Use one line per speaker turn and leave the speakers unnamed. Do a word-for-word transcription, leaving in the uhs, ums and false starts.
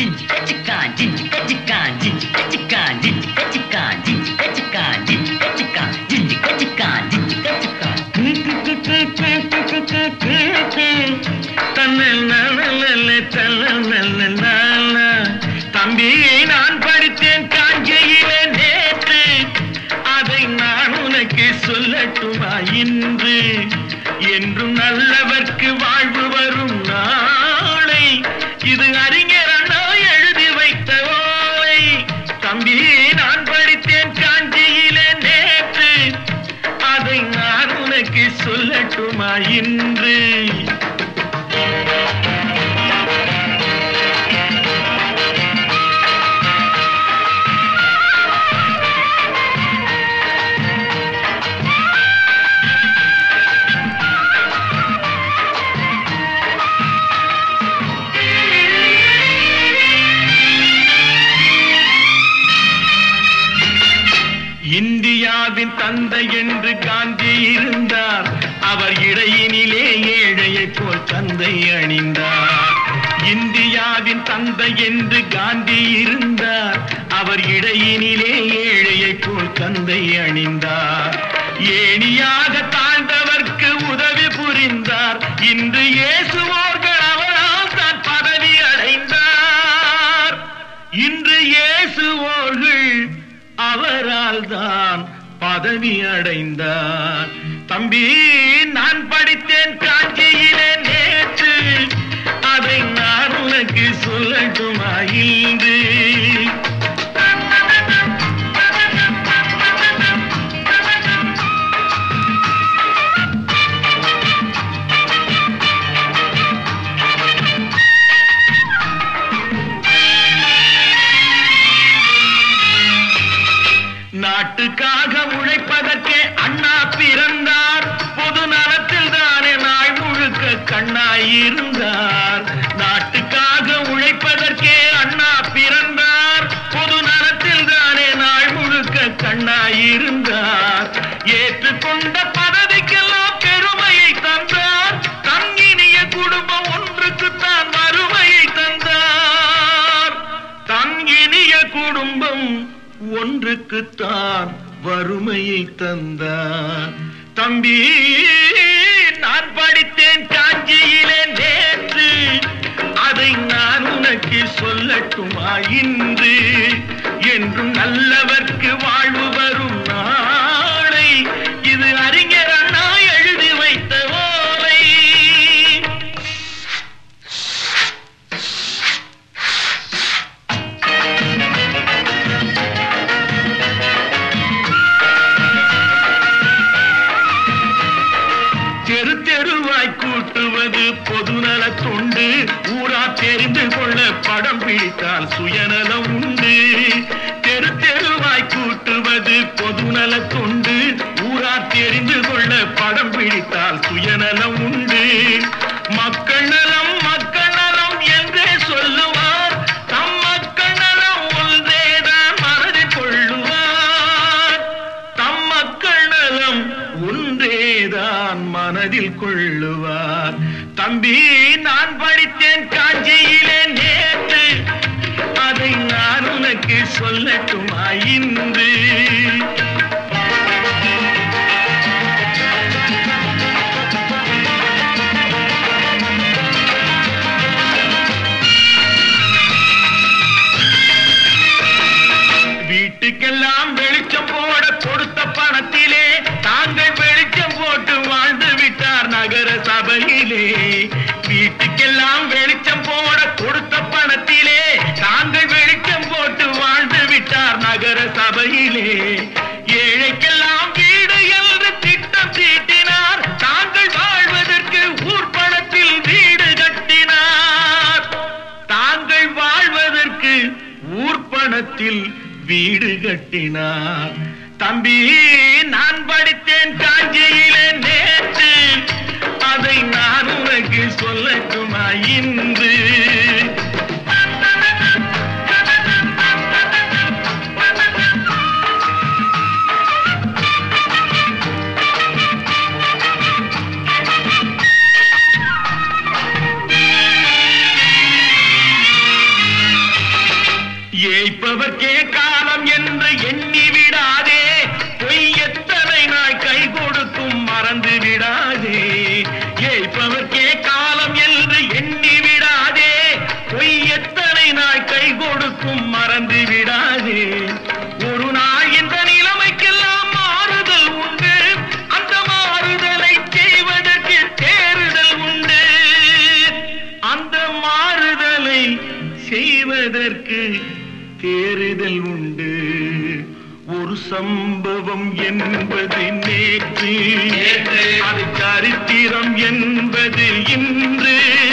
தம்பி நான் படித்தேன் காஞ்சியிலே நேற்று, அதை நான் உனக்கு சொல்லட்டுமா இன்று? என்றும் நல்லவர்க்கு வாழ்வு வரும் நாளை, இது அறிஞர் அண்ணா எழுதி வைத்த ஓலை. தம்பி நான் படித்தேன் காஞ்சியிலே நேற்று, அதை நான் உனக்கு சொல்லட்டுமா இன்று? இந்தியாவின் தந்தை என்று காந்தி இருந்தார், அவர் இடையினிலே ஏழையை போல் தந்தை அணிந்தார். இந்தியாவின் தந்தை என்று காந்தி இருந்தார், அவர் இடையினிலே ஏழையை போல் தந்தை அணிந்தார். ஏணியாக தாழ்ந்தவர்க்கு உதவி புரிந்தார், இன்று இயேசுவோர்கள் அவரால் தான் பதவி அடைந்தார். இன்று இயேசுவோர்கள் அவரால் தான் பதவி அடைந்தார். தம்பி நான் படித்தேன் காஞ்சியிலே நேற்று, அதை நான் உனக்கு சொல்லட்டுமா இன்று? நாட்டுக்காக உழைப்பதற்கே அண்ணா பிறந்தார், பொது நலத்தில் தானே நாள் முழுக்க கண்ணாயிருந்தார். நாட்டுக்காக உழைப்பதற்கே அண்ணா பிறந்தார், பொது நலத்தில் தானே நாள் முழுக்க கண்ணாயிருந்தார். ஏற்றுக்கொண்ட பதவிக்கெல்லாம் பெருமையை தந்தார், தங்கினிய குடும்பம் ஒன்றுக்குத்தான் வறுமையை தந்தார். தங்கினிய குடும்பம் ஒன்றுக்குத்தான் வறுமையை தந்தார். தம்பி நான் படித்தேன் காஞ்சியிலே நேற்று, அதை நான் உனக்கு சொல்லட்டுமா இன்று? என்றும் நல்லவர்க்கு வாழ்வு வரும் நாளை, இது அறிஞர் அண்ணா எழுதி வைத்த ஓலை. தெரு தெருவாய் கூட்டுவது பொதுநல தொண்டு, ஊரா தெரிந்து கொள்ள படம் பிடித்தால் சுயநலம் உண்டு. தெரு தெருவாய் கூட்டுவது பொதுநல தொண்டு, ஊரா தெரிந்து கொள்ள படம் பிடித்தால் சுயநலம் உண்டு. மக்கள் நலம் மக்கள் நலம் என்றே சொல்லுவார், தம் மக்கள் நலம் ஒன்றேதான் மனதில் கொள்ளுவார். தம் மக்கள் நலம் ஒன்றேதான் மனதில் கொள்ளுவார். தம்பி நான் படித்தேன் காஞ்சியிலே நேற்று, அதை நான் உனக்கு சொல்லட்டுமா இன்று? வீட்டுக்கெல்லாம் வெளிச்சம் போட கொடுத்த பணத்திலே தாங்கள் வெளிச்சம் போட்டு வாழ்ந்து விட்டார் நகர சபையிலே. வீட்டுக்கெல்லாம் வெளிச்சம் போட கொடுத்த பணத்திலே தாங்கள் வெளிச்சம் போட்டு வாழ்ந்து விட்டார் நகர சபையிலே. ஏழைக்கெல்லாம் வீடு என்று திட்டம் தீட்டினார், தாங்கள் வாழ்வதற்கு ஊர்பணத்தில் வீடு கட்டினார். தாங்கள் வாழ்வதற்கு ஊர்பணத்தில் வீடு கட்டினார். தம்பி நான் படித்தேன் காஞ்சியிலே நேற்று, அதை நான் உனக்கு சொல்லட்டுமா இன்று? ஏய்ப்பவர்க்கே காலம் என்று எண்ணி விடாதே, பொய் எத்தனை நாள் கை கொடுக்கும் மறந்து விடாதே. ஏய்ப்பவர்க்கே காலம் என்று எண்ணி விடாதே, பொய் எத்தனை நாள் கை கொடுக்கும் மறந்து விடாதே. ஒரு நாள் இந்த நிலைமைக்கெல்லாம் மாறுதல் உண்டு, அந்த மாறுதலை செய்வதற்கு தேறுதல் உண்டு. அந்த மாறுதலை செய்வதற்கு தேறுதல் உண்டு. ஒரு சம்பவம் என்பது நேற்று, அது சரித்திரம் என்பது இன்று.